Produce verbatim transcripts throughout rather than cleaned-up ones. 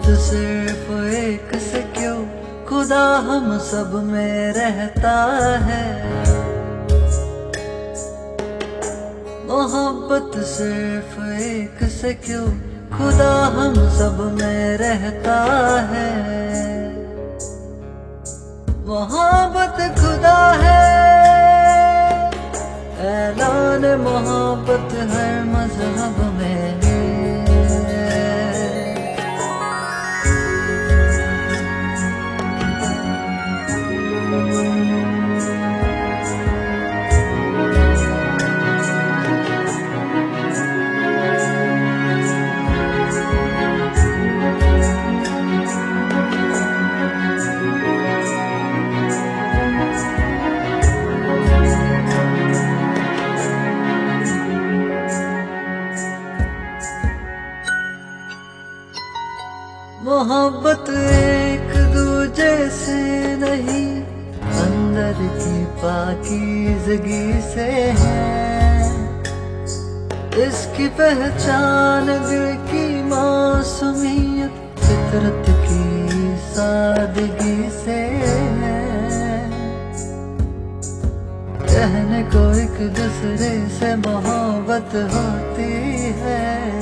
सिर्फ एक से क्यों खुदा हम सब में रहता है। मोहब्बत सिर्फ एक से क्यों खुदा हम सब में रहता है। मोहब्बत खुदा है, ऐलान मोहब्बत हर मजहब में है। मोहब्बत एक दूजे से नहीं, अंदर की पाकीज़गी से है। इसकी पहचान दिल की मासूमियत, फितरत की सादगी से है। कहने को एक दूसरे से मोहब्बत होती है,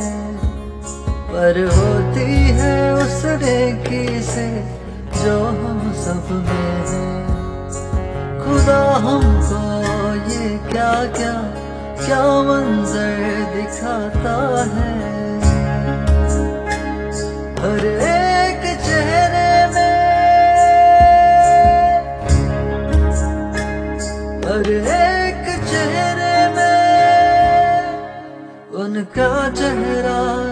पर होती है उस नेकी से जो हम सब में है। खुदा हमको ये क्या क्या क्या मंजर दिखाता है। हर एक चेहरे में, हर एक चेहरे में उनका चेहरा